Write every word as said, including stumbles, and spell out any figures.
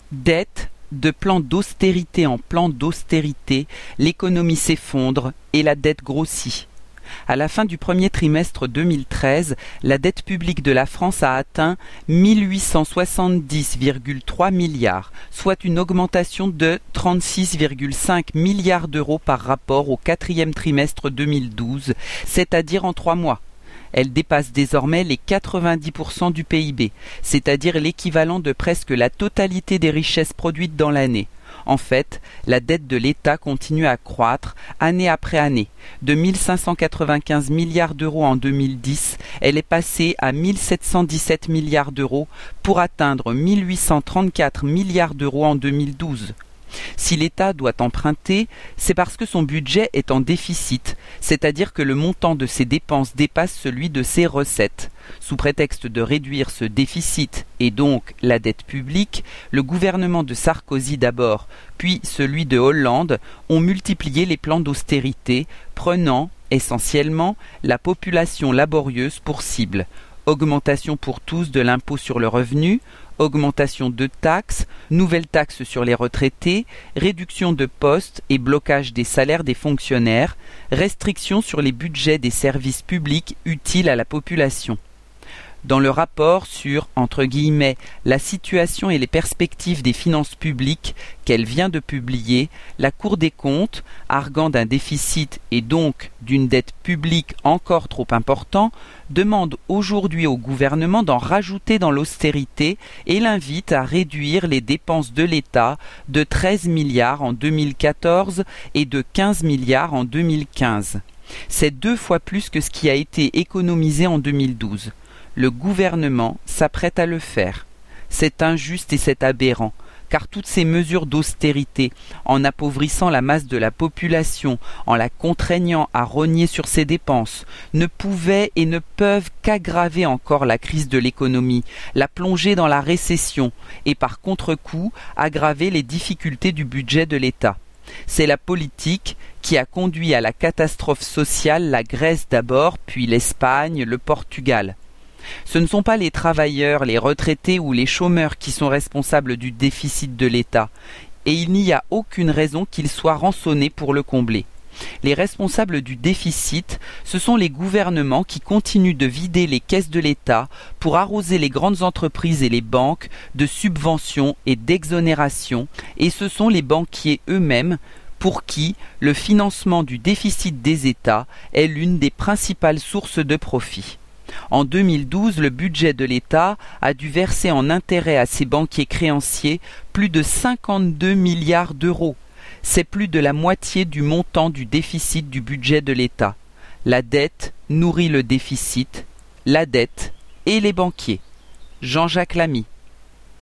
Dette, de plan d'austérité en plan d'austérité, l'économie s'effondre et la dette grossit. À la fin du premier trimestre deux mille treize, la dette publique de la France a atteint mille huit cent soixante-dix virgule trois milliards, soit une augmentation de trente-six virgule cinq milliards d'euros par rapport au quatrième trimestre deux mille douze, c'est-à-dire en trois mois. Elle dépasse désormais les quatre-vingt-dix pour cent du P I B, c'est-à-dire l'équivalent de presque la totalité des richesses produites dans l'année. En fait, la dette de l'État continue à croître année après année. De mille cinq cent quatre-vingt-quinze milliards d'euros en deux mille dix, elle est passée à mille sept cent dix-sept milliards d'euros pour atteindre mille huit cent trente-quatre milliards d'euros en deux mille douze. Si l'État doit emprunter, c'est parce que son budget est en déficit, c'est-à-dire que le montant de ses dépenses dépasse celui de ses recettes. Sous prétexte de réduire ce déficit et donc la dette publique, le gouvernement de Sarkozy d'abord, puis celui de Hollande ont multiplié les plans d'austérité, prenant essentiellement la population laborieuse pour cible. Augmentation pour tous de l'impôt sur le revenu, augmentation de taxes, nouvelles taxes sur les retraités, réduction de postes et blocage des salaires des fonctionnaires, restrictions sur les budgets des services publics utiles à la population. Dans le rapport sur, entre guillemets, la situation et les perspectives des finances publiques qu'elle vient de publier, la Cour des comptes, arguant d'un déficit et donc d'une dette publique encore trop important, demande aujourd'hui au gouvernement d'en rajouter dans l'austérité et l'invite à réduire les dépenses de l'État de treize milliards en deux mille quatorze et de quinze milliards en deux mille quinze. C'est deux fois plus que ce qui a été économisé en deux mille douze. Le gouvernement s'apprête à le faire. C'est injuste et c'est aberrant, car toutes ces mesures d'austérité, en appauvrissant la masse de la population, en la contraignant à rogner sur ses dépenses, ne pouvaient et ne peuvent qu'aggraver encore la crise de l'économie, la plonger dans la récession et par contre-coup aggraver les difficultés du budget de l'État. C'est la politique qui a conduit à la catastrophe sociale la Grèce d'abord, puis l'Espagne, le Portugal. Ce ne sont pas les travailleurs, les retraités ou les chômeurs qui sont responsables du déficit de l'État, et il n'y a aucune raison qu'ils soient rançonnés pour le combler. Les responsables du déficit, ce sont les gouvernements qui continuent de vider les caisses de l'État pour arroser les grandes entreprises et les banques de subventions et d'exonérations, et ce sont les banquiers eux-mêmes pour qui le financement du déficit des États est l'une des principales sources de profit. En deux mille douze, le budget de l'État a dû verser en intérêts à ses banquiers créanciers plus de cinquante-deux milliards d'euros. C'est plus de la moitié du montant du déficit du budget de l'État. La dette nourrit le déficit, la dette et les banquiers. Jean-Jacques Lamy.